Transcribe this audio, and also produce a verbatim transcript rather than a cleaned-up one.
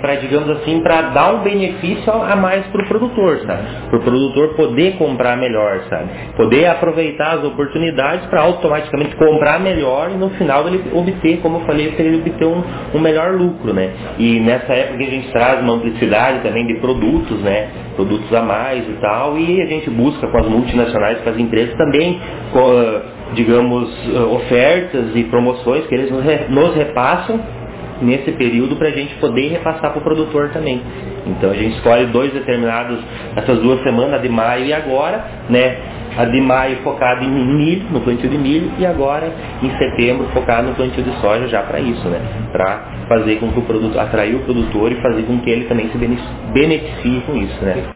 para digamos assim, para dar um benefício a mais para o produtor, sabe? Para o produtor poder comprar melhor, sabe? Poder aproveitar as oportunidades para automaticamente comprar melhor e no final ele obter, como eu falei, ele obter um, um melhor lucro, né? E nessa época que a gente traz uma amplicidade também de produtos, né? Produtos a mais e tal, e a gente busca com as multinacionais, com as empresas também, com, digamos, ofertas e promoções que eles nos repassam nesse período para a gente poder repassar para o produtor também. Então a gente escolhe dois determinados, essas duas semanas, a de maio e agora, né? A de maio focada em milho, no plantio de milho, e agora em setembro focado no plantio de soja já para isso, né? Para fazer com que o produto, atrair o produtor e fazer com que ele também se beneficie com isso, né?